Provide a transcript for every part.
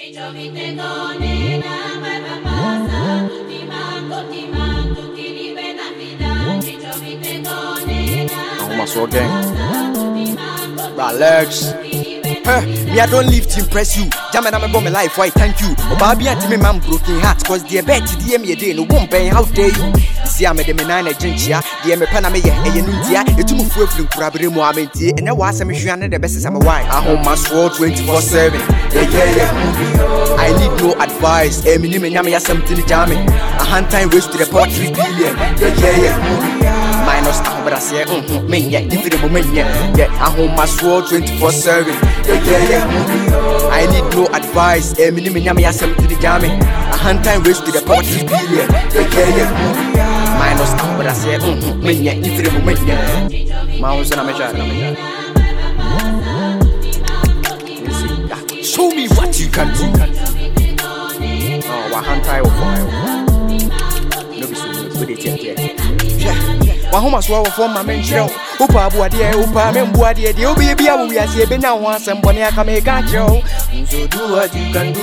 Maswell gang. Relax. Me, I don't live to impress you. Jammer, I'm about my life, why thank you. Obabi and me, man, broken heart. Cause the bet, the me a day, no one paying, how dare you? See, I'm a demenine agentia, the me paname, a Nudia, a two full from Crabbery Moamenti, and I was a mission the best as I'm a wife. I home my sword 24/7. Yeah. I need no advice. A minimum, Yamia something jamming. A hand time waste to the pot 3 billion. Yeah. Minus Abrasia, me, yeah, different moment, yeah. I home my sword 24/7. Yeah. I need no advice. A minimum, Yamia something jamming. A hand time waste to the pot 3 billion. Yeah. Minus Abrasia, me, yeah, different moment, yeah. Mouse and a show me what you can do. Oh, one hand tie or fire. No be so good it yet. One home as well for my mention. Opa Boadia, Opa Memboadia, the OBA, we are saying now once and Bonnia can make a joke. So do what you can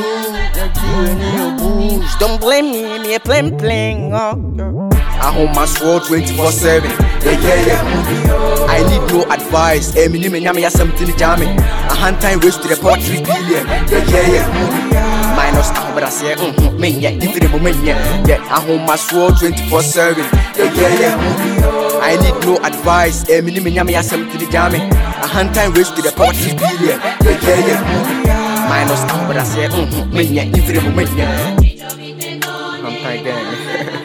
do. Don't blame me, playing. I hold my sword 24/7. Yeah. I need no advice. A minimum, Yamia something jamming. A hand time waste to the pot 3 billion. Yeah. Minus Abrasia, me, yeah, different moment, yeah. I hold my sword 24/7. Yeah. I need no advice. A minimum, Yamia something jamming. A hand time waste to the pot 3 billion. Yeah. Minus Abrasia, me, yeah, different moment, yeah. I'm tired again.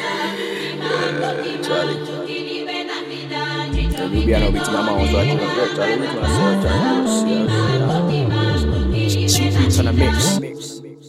Charlie. We are not with my mom, so I can Charlie with myself. Charlie, on a mix.